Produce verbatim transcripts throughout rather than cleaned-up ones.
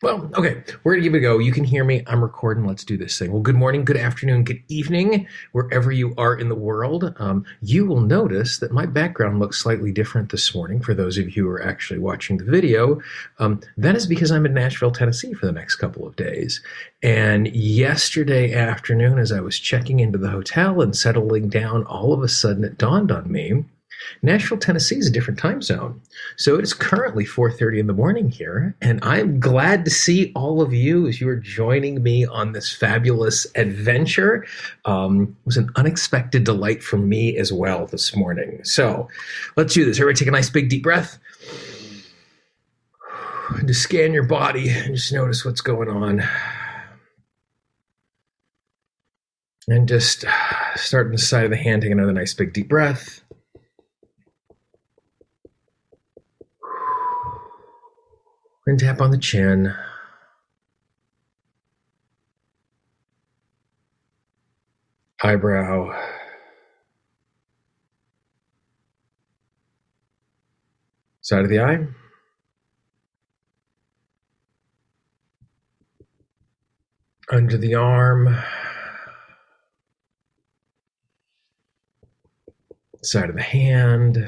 Well, okay, we're gonna give it a go. You can hear me. I'm recording. Let's do this thing. Well, good morning, good afternoon, good evening, wherever you are in the world. Um, you will notice that my background looks slightly different this morning. For those of you who are actually watching the video, um, that is because I'm in Nashville, Tennessee for the next couple of days. And yesterday afternoon, as I was checking into the hotel and settling down, all of a sudden it dawned on me Nashville, Tennessee is a different time zone. So it is currently four thirty in the morning here, and I'm glad to see all of you as you are joining me on this fabulous adventure. Um, it was an unexpected delight for me as well this morning. So let's do this. Everybody take a nice big deep breath. And just scan your body and just notice what's going on. And just start on the side of the hand, take another nice big deep breath. And tap on the chin. Eyebrow. Side of the eye. Under the arm. Side of the hand.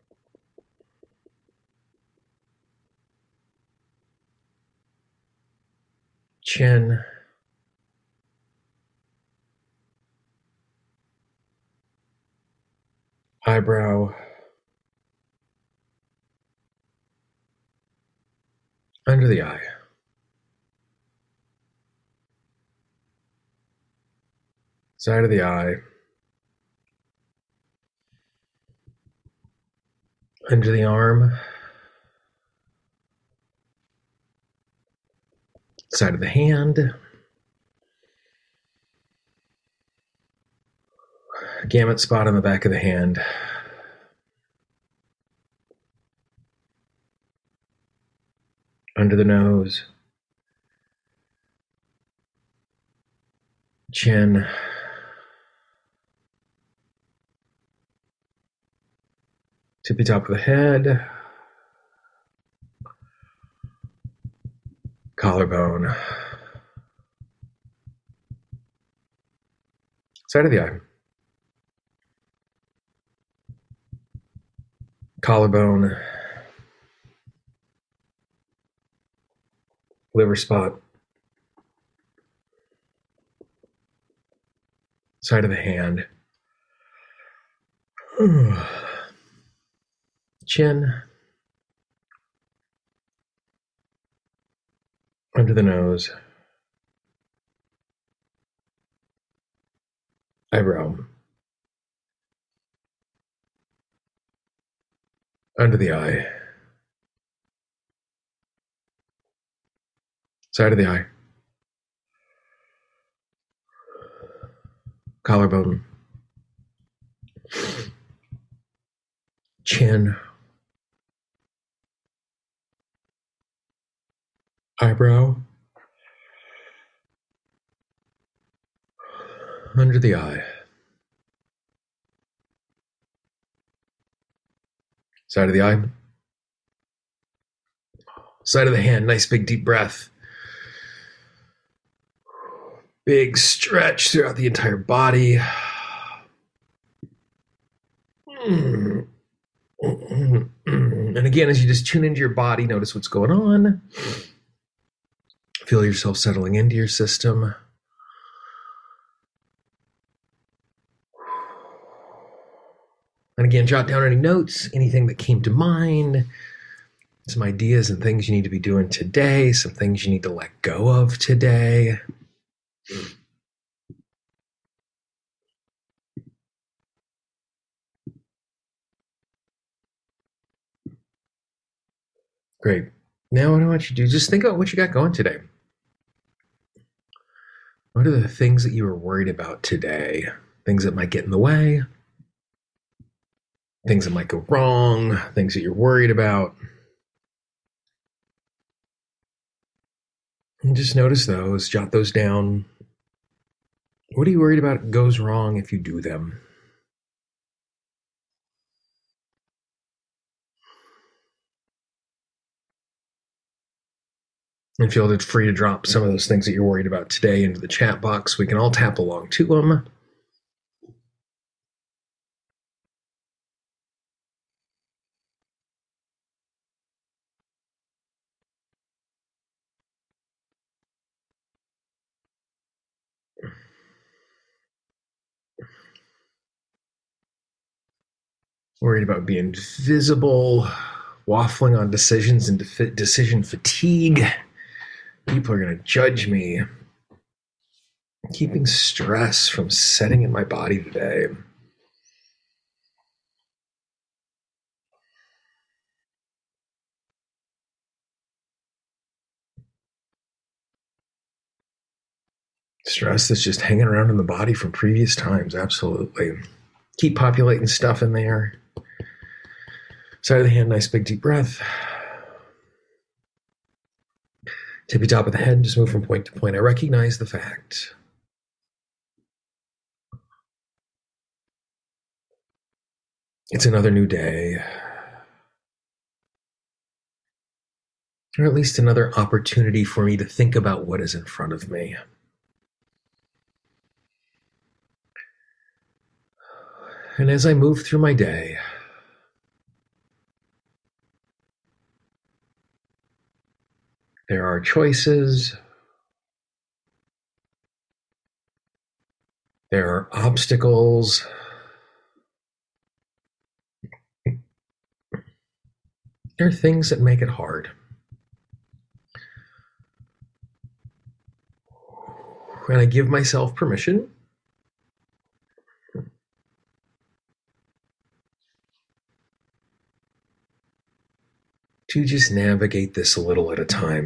Chin. Eyebrow. Under the eye. Side of the eye. Under the arm. Side of the hand. Gamut spot on the back of the hand. Under the nose. Chin. Tippy top of the head. Collarbone. Side of the eye. Collarbone. Liver spot. Side of the hand. Chin. Under the nose. Eyebrow. Under the eye. Side of the eye. Collarbone. Chin. Eyebrow. Under the eye. Side of the eye. Side of the hand. Nice big deep breath. Big stretch throughout the entire body. And again, as you just tune into your body, notice what's going on. Feel yourself settling into your system. And again, jot down any notes, anything that came to mind, some ideas and things you need to be doing today, some things you need to let go of today. Great. Now what I want you to do, just think about what you got going today. What are the things that you were worried about today? Things that might get in the way? Things that might go wrong? Things that you're worried about? And just notice those, jot those down. What are you worried about goes wrong if you do them? And feel free to drop some of those things that you're worried about today into the chat box. We can all tap along to them. Worried about being visible, waffling on decisions and de- decision fatigue. People are going to judge me. Keeping stress from setting in my body today. Stress that's just hanging around in the body from previous times. Absolutely. Keep populating stuff in there. Side of the hand, nice big deep breath. Tippy top of the head, just move from point to point. I recognize the fact. It's another new day. Or at least another opportunity for me to think about what is in front of me. And as I move through my day, there are choices, there are obstacles, there are things that make it hard. And I give myself permission to just navigate this a little at a time.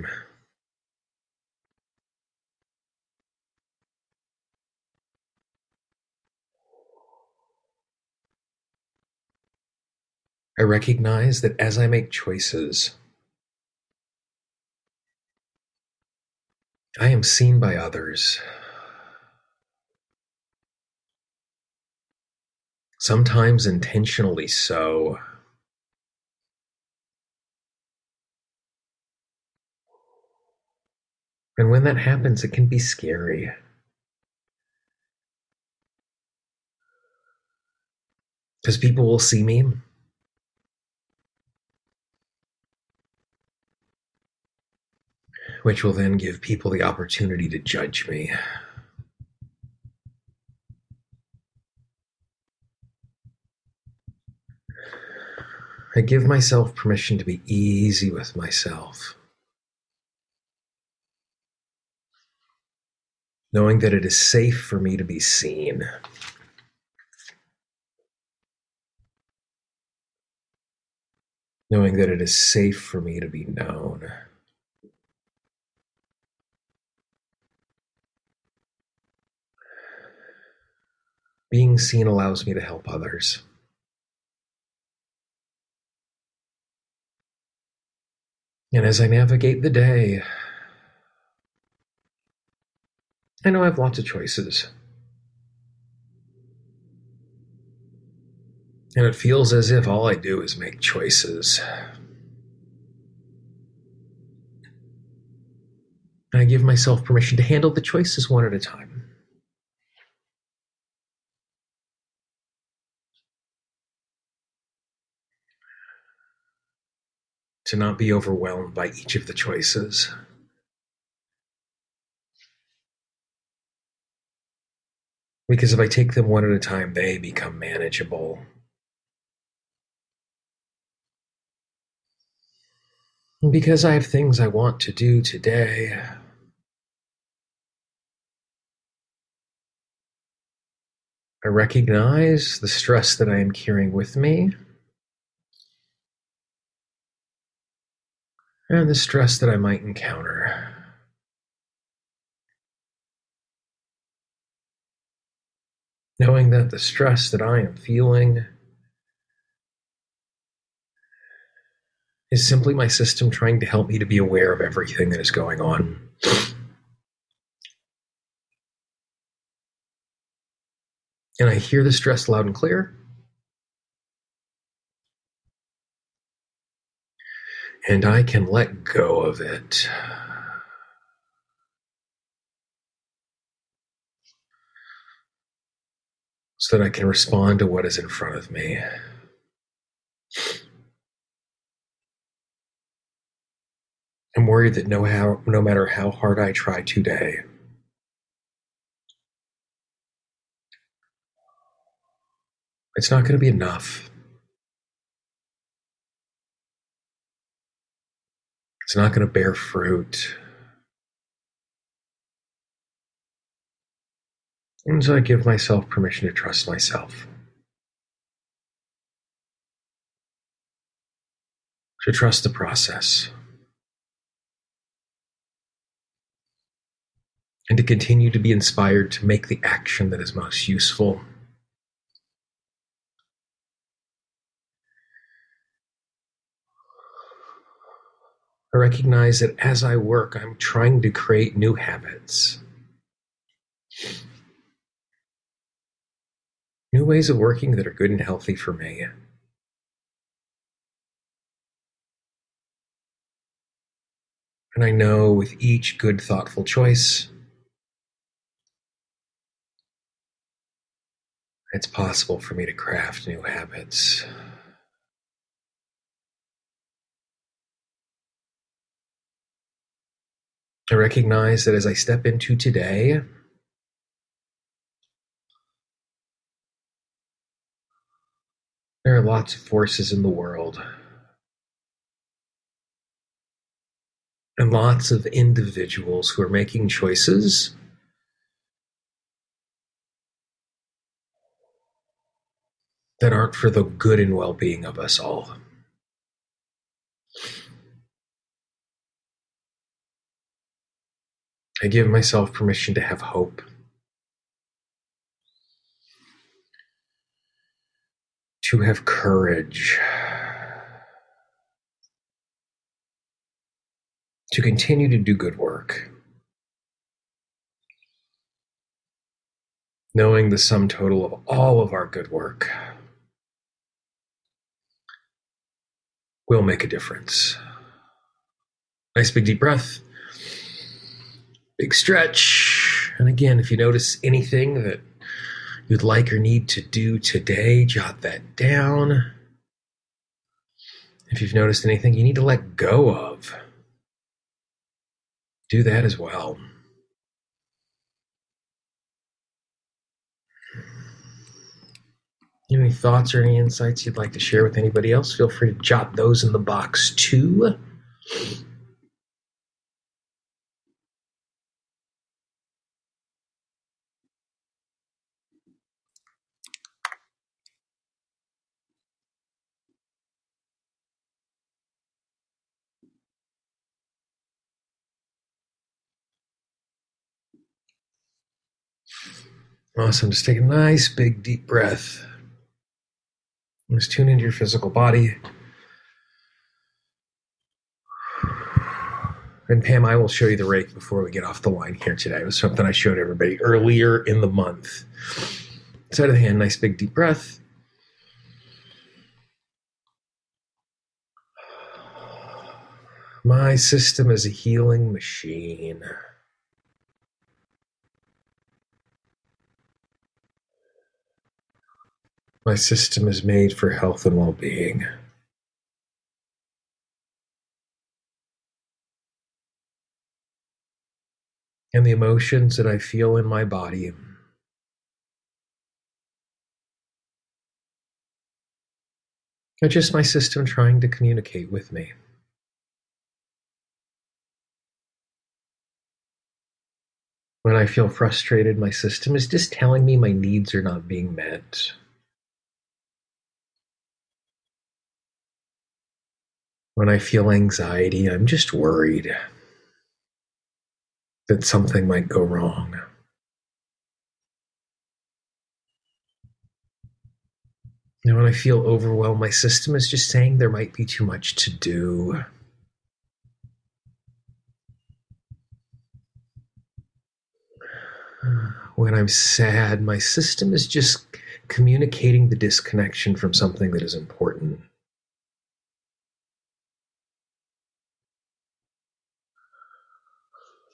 I recognize that as I make choices, I am seen by others. Sometimes intentionally so. And when that happens, it can be scary. Because people will see me, which will then give people the opportunity to judge me. I give myself permission to be easy with myself, knowing that it is safe for me to be seen. Knowing that it is safe for me to be known. Being seen allows me to help others. And as I navigate the day, I know I have lots of choices. And it feels as if all I do is make choices. And I give myself permission to handle the choices one at a time. To not be overwhelmed by each of the choices. Because if I take them one at a time, they become manageable. And because I have things I want to do today, I recognize the stress that I am carrying with me and the stress that I might encounter. Knowing that the stress that I am feeling is simply my system trying to help me to be aware of everything that is going on. And I hear the stress loud and clear. And I can let go of it. so that I can respond to what is in front of me. I'm worried that no, how, no matter how hard I try today, it's not going to be enough. It's not going to bear fruit. And so I give myself permission to trust myself, to trust the process, and to continue to be inspired to make the action that is most useful. I recognize that as I work, I'm trying to create new habits, new ways of working that are good and healthy for me. And I know with each good, thoughtful choice, it's possible for me to craft new habits. I recognize that as I step into today, there are lots of forces in the world and lots of individuals who are making choices that aren't for the good and well-being of us all. I give myself permission to have hope, to have courage, to continue to do good work, knowing the sum total of all of our good work will make a difference. Nice big deep breath, big stretch. And again, if you notice anything that you'd like or need to do today, jot that down. If you've noticed anything you need to let go of, do that as well. Any thoughts or any insights you'd like to share with anybody else, feel free to jot those in the box too. Awesome. Just take a nice big deep breath. Just tune into your physical body. And Pam, I will show you the rake before we get off the line here today. It was something I showed everybody earlier in the month. Side of the hand, nice big deep breath. My system is a healing machine. My system is made for health and well-being. And the emotions that I feel in my body are just my system trying to communicate with me. When I feel frustrated, my system is just telling me my needs are not being met. When I feel anxiety, I'm just worried that something might go wrong. And when I feel overwhelmed, my system is just saying there might be too much to do. When I'm sad, my system is just communicating the disconnection from something that is important.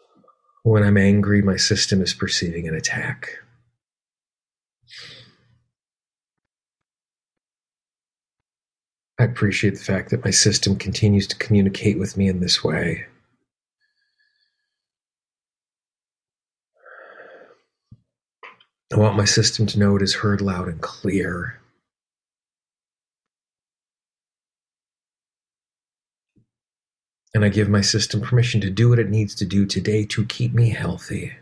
When I'm angry, my system is perceiving an attack. I appreciate the fact that my system continues to communicate with me in this way. I want my system to know it is heard loud and clear. And I give my system permission to do what it needs to do today to keep me healthy.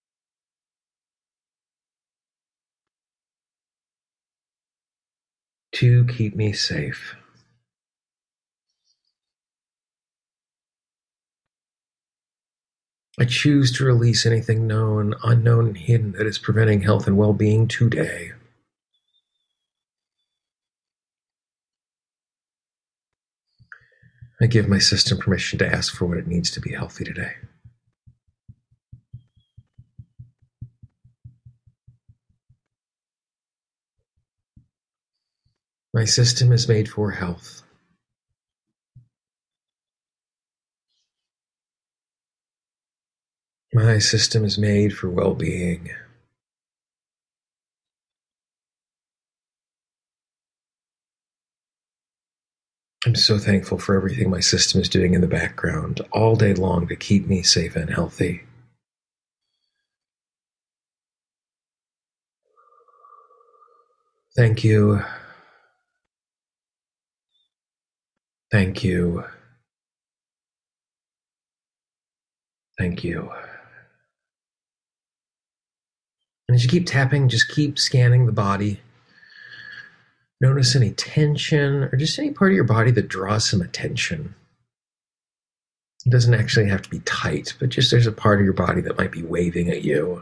To keep me safe. I choose to release anything known, unknown, and hidden that is preventing health and well-being today. I give my system permission to ask for what it needs to be healthy today. My system is made for health. My system is made for well-being. I'm so thankful for everything my system is doing in the background all day long to keep me safe and healthy. Thank you. Thank you. Thank you. And as you keep tapping, just keep scanning the body. Notice any tension or just any part of your body that draws some attention. It doesn't actually have to be tight, but just there's a part of your body that might be waving at you.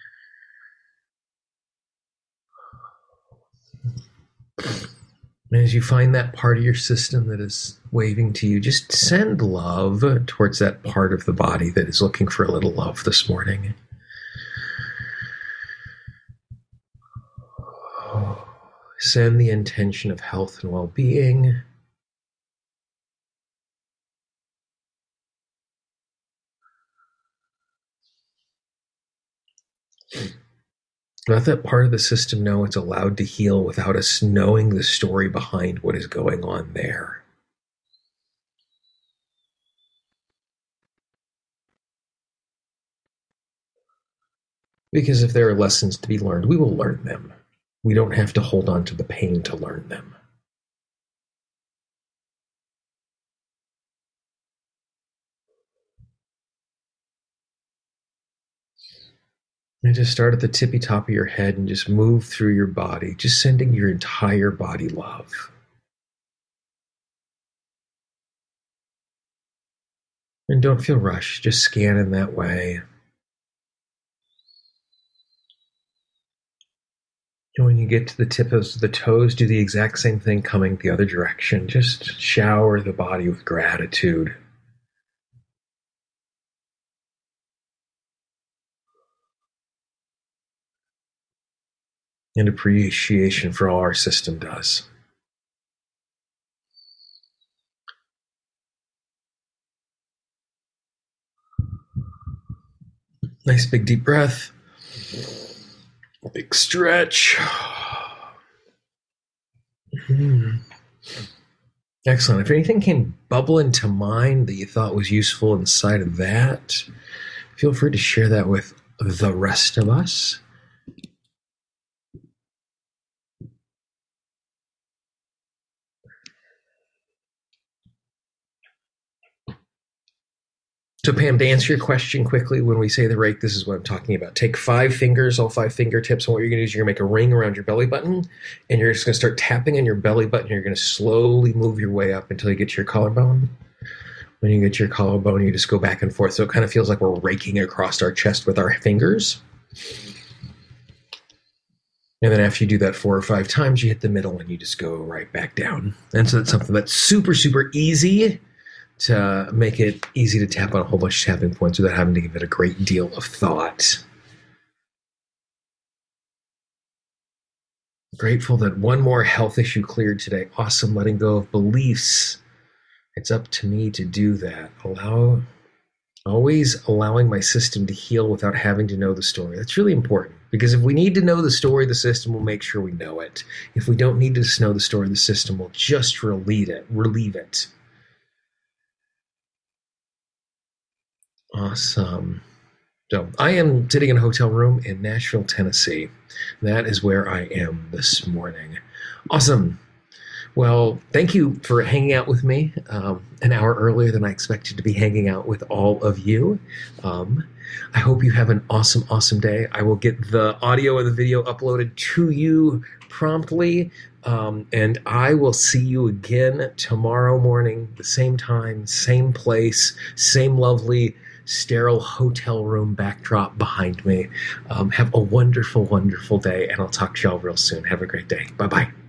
And as you find that part of your system that is waving to you, just send love towards that part of the body that is looking for a little love this morning. Send the intention of health and well-being. Let that part of the system know it's allowed to heal without us knowing the story behind what is going on there. Because if there are lessons to be learned, we will learn them. We don't have to hold on to the pain to learn them. And just start at the tippy top of your head and just move through your body, just sending your entire body love. And don't feel rushed, just scan in that way. And when you get to the tip of the toes, do the exact same thing coming the other direction. Just shower the body with gratitude. And appreciation for all our system does. Nice big deep breath. Big stretch. Mm. Excellent. If anything came bubbling to mind that you thought was useful inside of that, feel free to share that with the rest of us. So Pam, to answer your question quickly, when we say the rake, this is what I'm talking about. Take five fingers, all five fingertips, and what you're going to do is you're going to make a ring around your belly button, and you're just going to start tapping on your belly button. You're going to slowly move your way up until you get to your collarbone. When you get to your collarbone, you just go back and forth. So it kind of feels like we're raking across our chest with our fingers. And then after you do that four or five times, you hit the middle and you just go right back down. And so that's something that's super, super easy to make it easy to tap on a whole bunch of tapping points without having to give it a great deal of thought. Grateful that one more health issue cleared today. Awesome. Letting go of beliefs. It's up to me to do that. Allow, always allowing my system to heal without having to know the story. That's really important. Because if we need to know the story of the system, we'll make sure we know it. If we don't need to know the story of the system, we'll just relieve it. Relieve it. Awesome. So I am sitting in a hotel room in Nashville, Tennessee. That is where I am this morning. Awesome. Well, thank you for hanging out with me um, an hour earlier than I expected to be hanging out with all of you. Um, I hope you have an awesome, awesome day. I will get the audio and the video uploaded to you promptly, um, and I will see you again tomorrow morning, the same time, same place, same lovely sterile hotel room backdrop behind me. Um, have a wonderful, wonderful day, and I'll talk to y'all real soon. Have a great day. Bye-bye.